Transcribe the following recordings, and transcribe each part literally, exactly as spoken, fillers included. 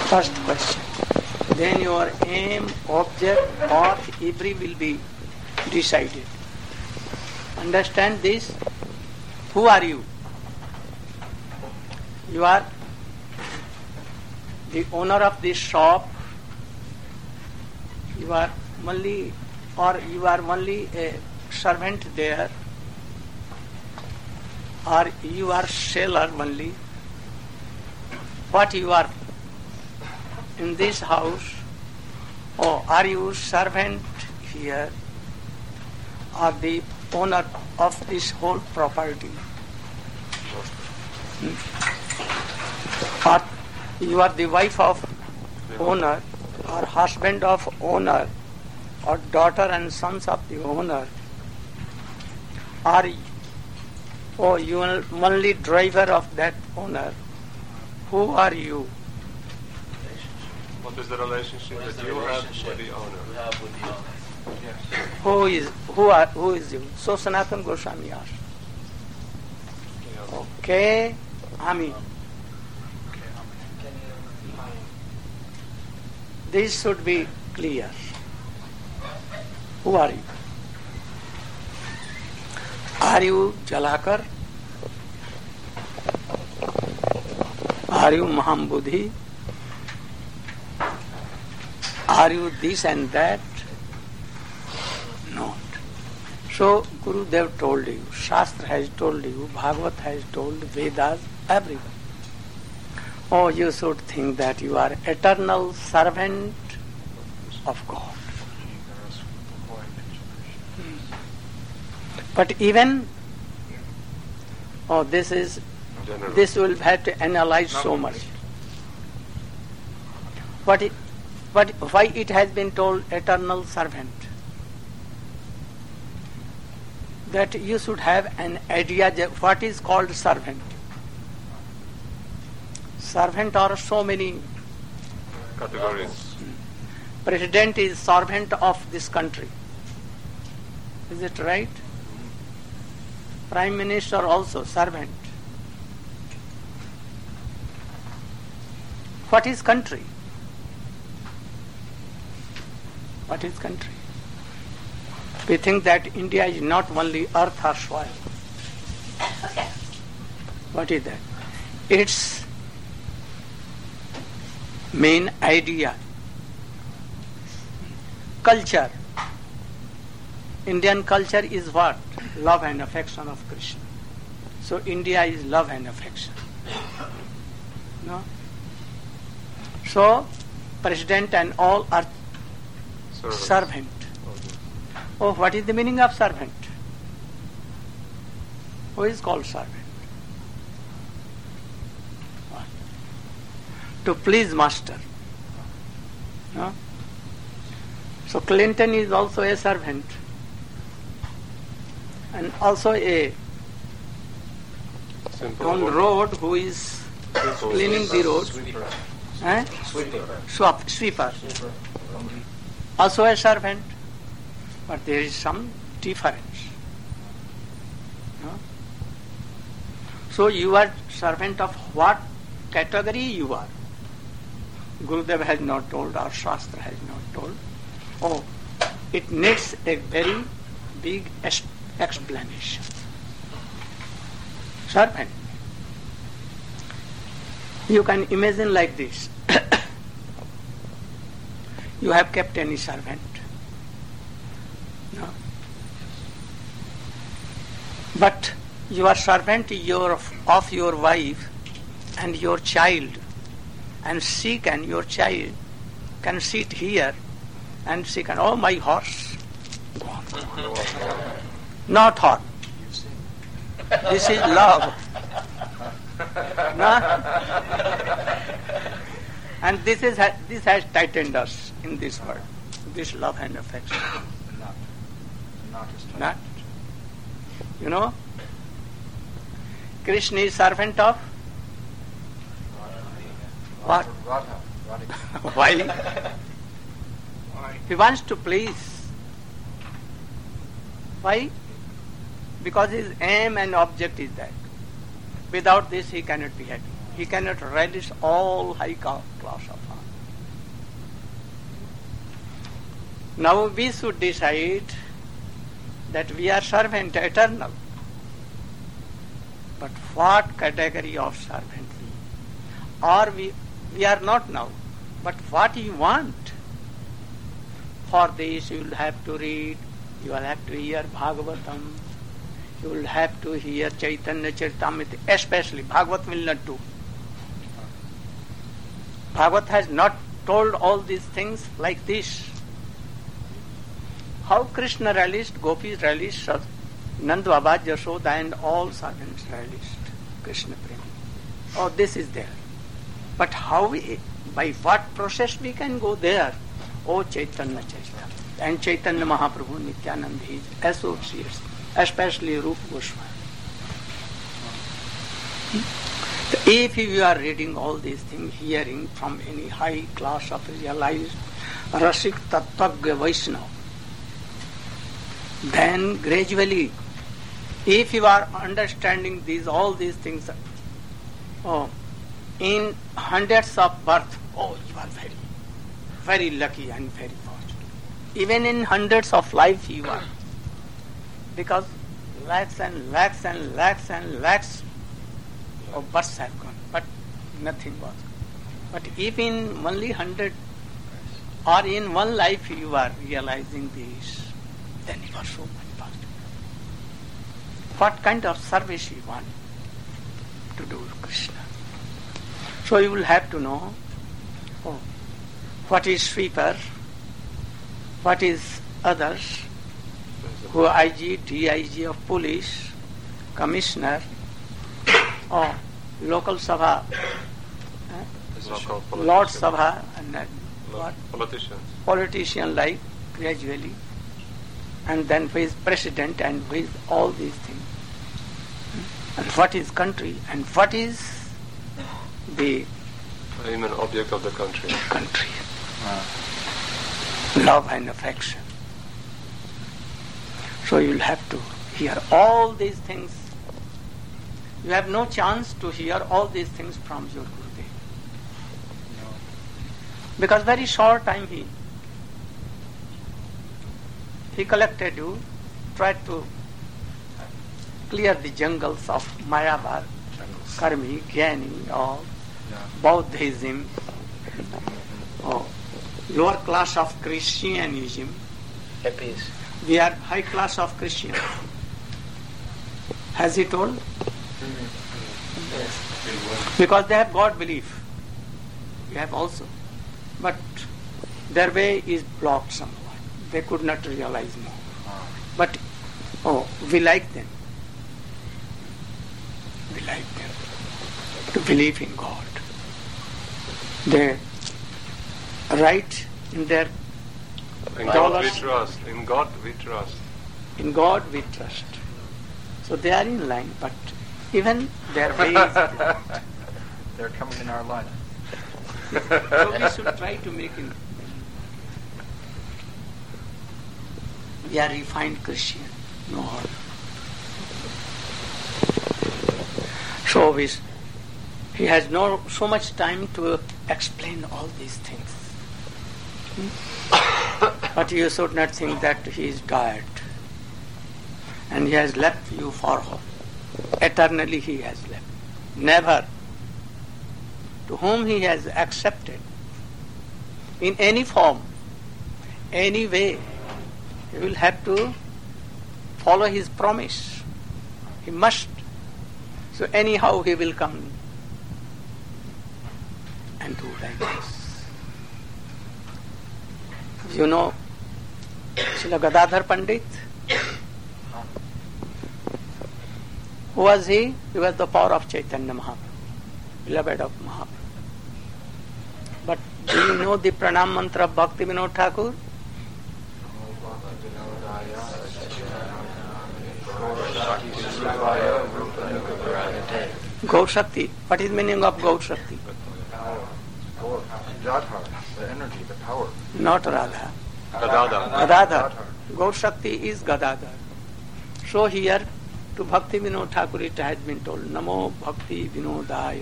First question. Then your aim, object, path, every will be decided. Understand this? Who are you? You are the owner of this shop. You are only, or you are only a servant there, or you are seller only. What you are in this house? Oh, are you servant here, or the owner of this whole property? Hmm? Or you are the wife of owner, or husband of owner, or daughter and sons of the owner, or oh, you are only driver of that owner. Who are you? What is the relationship What is that the you relationship have with the owner? you have with the owner? Yes. Who is who are who is you? So Sanatana Goswami asked. Yeah. Okay, Ami. This should be clear. Who are you? Are you Jalakar? Are you Mahambudhi? Are you this and that? Not. So Gurudev told you, Shastra has told you, Bhagavat has told, Vedas, everyone. Oh, you should think that you are eternal servant of God. But even, oh, this is, General. this will have to analyze so much. What, it, what, why it has been told eternal servant? That you should have an idea what is called servant. Servant are so many. Categories. President is servant of this country. Is it right? Prime Minister also servant. What is country? What is country? We think that India is not only earth or soil. What is that? Its main idea. Culture. Indian culture is what? Love and affection of Krishna. So India is love and affection. No? So President and all are Servant. servant. Oh, what is the meaning of servant? Who is called servant? What? To please master. No? So Clinton is also a servant. And also a Simple on word. road who is Simple cleaning the road. Sweeper. Eh? Sweeper. Swap, sweeper. Sweeper. Also a servant. But there is some difference. No? So you are servant of what category you are? Gurudev has not told, or Shastra has not told. Oh, it needs a very big es- explanation. Servant. You can imagine like this. You have kept any servant? No. But your servant your, of your wife and your child, and she can, your child can sit here and she can, oh, my horse. Go on, go on. Not her. This is love. No? And this is this has tightened us in this world. This love and affection. Not. Not as Not. You know, Krishna is servant of what? Radha. Radha. Why? He wants to please. Why? Because his aim and object is that. Without this he cannot be happy. He cannot relish all high class of art. Now we should decide that we are servant eternal. But what category of servant we? Or we, we are not now. But what you want? For this you will have to read, you will have to hear Bhagavatam, you will have to hear Chaitanya Charitamrita, especially Bhagavat will not do. Bhagavat has not told all these things like this. How Krishna relished, Gopis relished, Nanda Baba, Yashoda and all servants relished Krishna Prema. Oh, this is there. But how we, by what process we can go there? Oh, Chaitanya Charitamrita and Chaitanya Mahaprabhu Nityananda, his associates, especially Rupa Goswami. If you are reading all these things, hearing from any high class of realized Rasik Tattvagya Vaishnava, then gradually, if you are understanding these all these things, oh, in hundreds of births, oh, you are very, very lucky and very fortunate. Even in hundreds of lives you are, because lakhs and lakhs and lakhs and lakhs of births have gone, but nothing was. But if in only hundred or in one life you are realizing this, then you are so much positive. What kind of service you want to do to Krishna? So you will have to know oh, what is sweeper, what is others, who are I G, D I G of police, commissioner, or local sabha, eh? Local Lord politician. Sabha, and uh, what? Politicians. Politician like gradually, and then who is president and who is all these things. And what is country and what is the Even object of the country. country. Uh, Love and affection. So you will have to hear all these things. You have no chance to hear all these things from your Gurudev. Because very short time he he collected you, tried to clear the jungles of Mayavad, Karmi, Gyani, or yeah. Buddhism, or lower class of Christianism. Hippies. We are high class of Christian. Has he told? Because they have God belief. We have also. But their way is blocked somewhat. They could not realize more. But, oh, we like them. We like them. To believe in God. They write in their In God dollars. we trust. In God we trust. In God we trust. So they are in line, but even their way is blocked. They're coming in our line. So we should try to make it. We are refined Christian, no harm. So we, he has no so much time to explain all these things. Hmm? But you should not think that he is died and he has left you for home. Eternally he has left. Never. To whom he has accepted in any form, any way, he will have to follow his promise. He must. So anyhow he will come and do like this. You know Srila Gadadhar Pandit? Who was he? He was the power of Chaitanya Mahaprabhu, beloved of Mahaprabhu. But do you know the pranam mantra of Bhakti Vinod Thakur? Gaur Shakti. What is the meaning of Gaur Shakti? Power. Jadhar. The energy, the power. Not Radha. Gadadhar. Gadadhar. Gaur Shakti is Gadadhar. So here to Bhakti Vinod Thakur it has been told, Namo Bhakti Vinodaya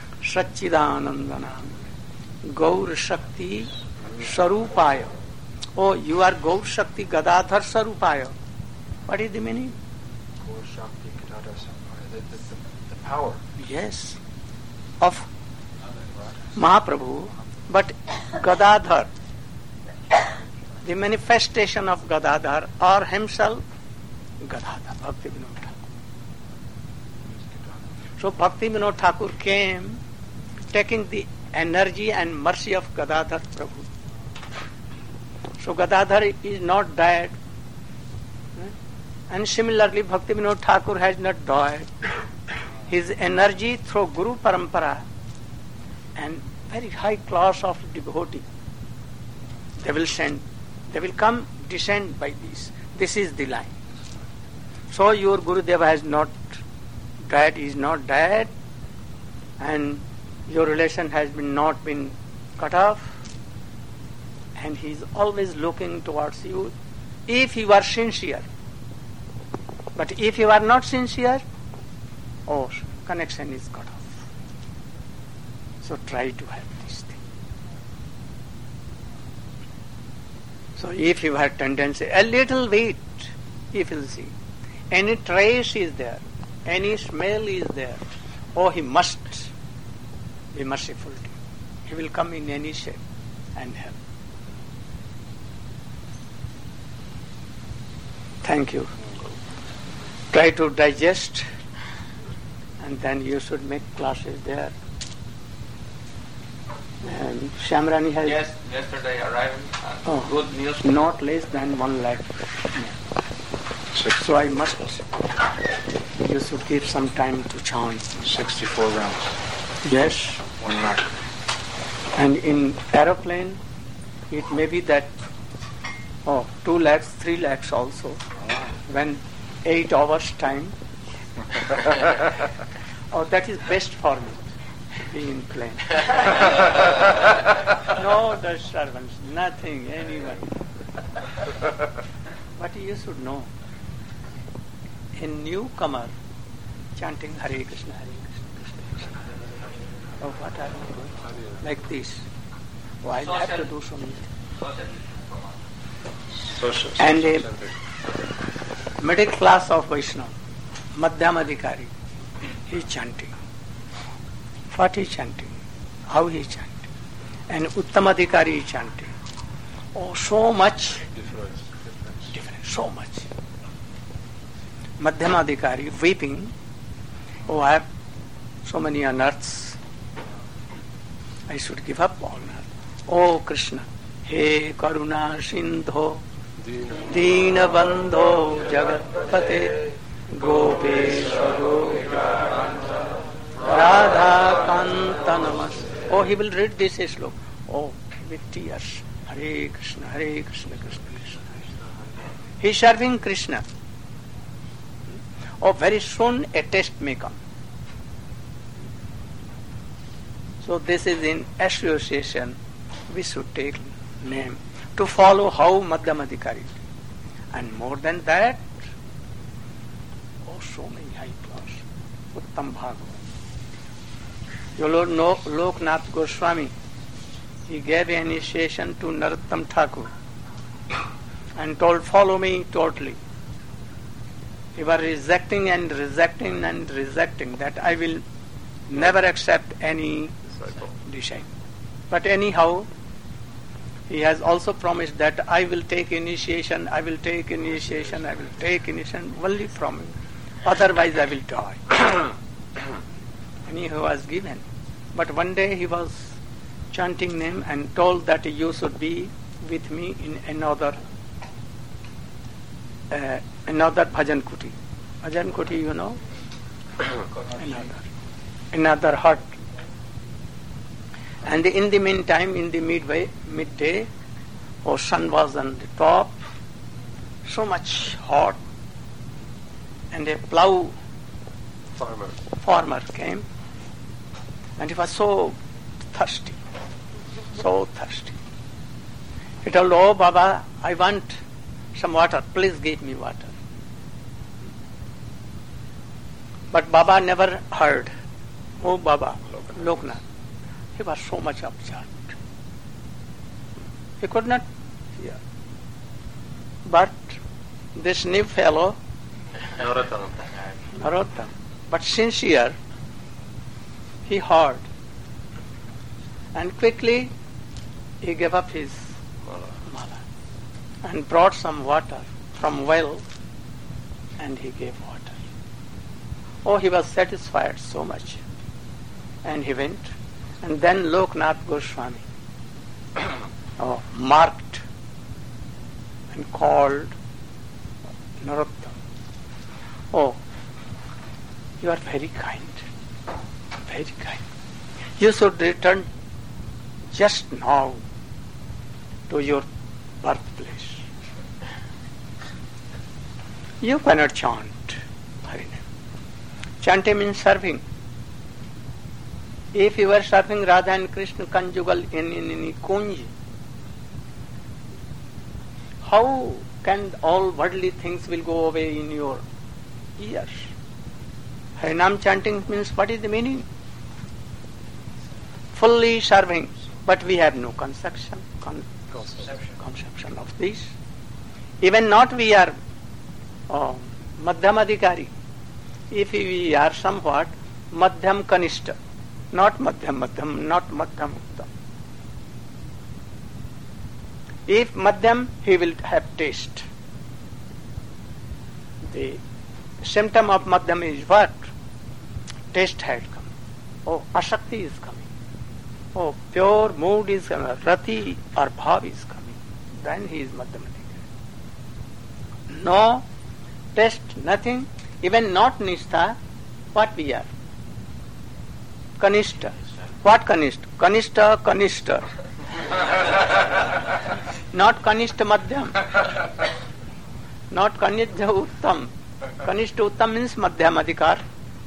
Satchidanandanam Gaur Shakti Sarupaya Oh, you are Gaur Shakti Gadadhar Sarupaya. What is the meaning? Gaur Shakti Gadadhar Sarupaya. The, the, the, the power. Yes, of Mahaprabhu, but Gadadhar, the manifestation of Gadadhar or himself, Gadadhar, Bhakti Vinod Thakur. So Bhakti Vinod Thakur came taking the energy and mercy of Gadadhar Prabhu. So Gadadhar is not died. And similarly Bhakti Vinod Thakur has not died. His energy through Guru Parampara and very high class of devotee, they will send, they will come, descend by this. This is the line. So your Gurudeva has not died, is not died, and your relation has been not been cut off, and he is always looking towards you if you are sincere. But if you are not sincere, oh, connection is cut off. So try to have this thing. So if you have tendency, a little bit, if you see, any trace is there, any smell is there, oh, he must be merciful to you. He will come in any shape and help. Thank you. Try to digest, and then you should make classes there. And Shamrani has Yes, yesterday arrived. Uh, Oh. Good news. not less than one lakh. So I must, you should give some time to chant. sixty-four rounds. Yes. One lakh. And in aeroplane, it may be that, oh, two lakhs, three lakhs also. When eight hours time. Oh, that is best for me, to be in plane. No disturbance, nothing, anyone. But you should know, a newcomer chanting Hare Krishna, Hare Krishna, Krishna Krishna. Oh, what are you doing? Like this. Oh, I have to do so many things. Social, And a social middle class of Vaishnava, Madhyam Adhikari, he is chanting. What he is chanting? How he is chanting? And Uttam Adhikari is chanting. Oh, so much difference. difference. different, so much. Madhyam Adhikari weeping, oh, I have so many unearths. I should give up all now. Oh, Krishna, He Karuna Sindho, Deen Bandho Jagatpate, Gopeshwaro Radha Kanta Namas. Oh, he will read this sloka. Oh, with tears. Hare Krishna, Hare Krishna, Krishna Krishna. He is serving Krishna. Oh, very soon a test may come. So this is in association. We should take name to follow how Madhyam Adhikari. And more than that, oh, so many high class. Uttam Bhagavad. You Lord know Loknath Goswami. He gave initiation to Narottam Thakur and told, follow me totally. He was rejecting and rejecting and rejecting that I will never accept any Disciple. disciple. But anyhow, he has also promised that I will take initiation, I will take initiation, I will take initiation only from him. Otherwise I will die. And he was given. But one day he was chanting name and told that you should be with me in another uh, another bhajan kuti. Bhajan kuti, you know? another. Another hut. And in the meantime, in the midway, midday, oh, sun was on the top, so much hot, and a plough Farmer. farmer came, and he was so thirsty, so thirsty. He told, oh, Baba, I want some water, please give me water. But Baba never heard. Oh, Baba, Loknath. He was so much upset. He could not hear. But this new fellow, Narottam. Narottam, but sincere, he heard. And quickly he gave up his mala and brought some water from well, and he gave water. Oh, he was satisfied so much. And he went. And then Loknath Goswami oh, marked and called Narottam. Oh, you are very kind. Very kind. You should return just now to your birthplace. You cannot chant Harinam. Chanting means serving. If you were serving Radha and Krishna conjugal in any kunj, how can all worldly things will go away in your ears? Harinam chanting means what is the meaning? Fully serving, but we have no conception, con- conception. conception of this. Even not we are oh, Madhyam Adhikari. If we are somewhat Madhyam Kanishta, not Madhyam Madhyam, not Madhyam Uttam. If Madhyam, he will have taste. The symptom of Madhyam is what? Taste had come. Oh, Ashakti is coming. Oh, pure mood is coming. Rati or Bhav is coming. Then he is Madhyam Adhikari. No taste, nothing. Even not Nishtha, what we are? Kanishta. What Kanishta? Kanishta, Kanishta. Not Kanishta Madhyam. Not Kanishta Uttam. Kanishta Uttam means Madhyam Adhikar.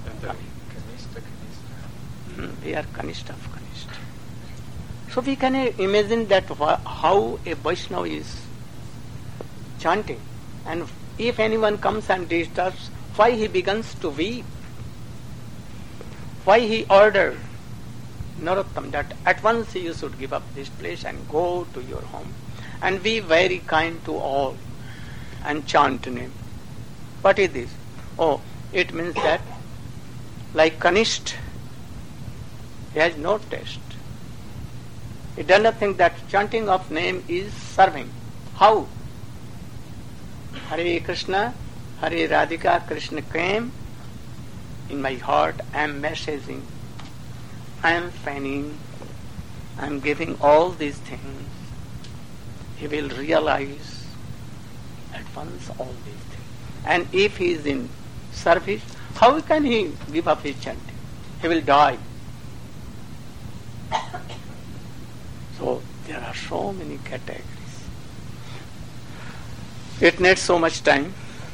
Hmm, we are Kanishta of Kanishta. So we can imagine that how a Vaishnava is chanting, and if anyone comes and disturbs, why he begins to weep. Why he ordered Narottam that at once you should give up this place and go to your home and be very kind to all and chant name. What is this? Oh, it means that like Kanishta, he has no taste. He does not think that chanting of name is serving. How? Hare Krishna, Hare Radhika, Krishna came in my heart. I am messaging, I am fanning, I am giving all these things. He will realize at once all these things. And if he is in service, how can he give up his chanting? He will die. So there are so many categories. It needs so much time.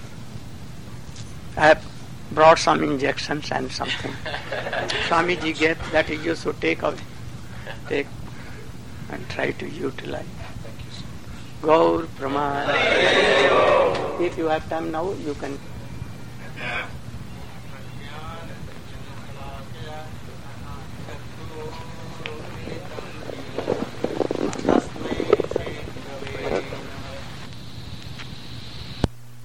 I have brought some injections and something. Swamiji gave that you should take out, take and try to utilize. Thank you, sir. Gaur Praman. If you have time now, you can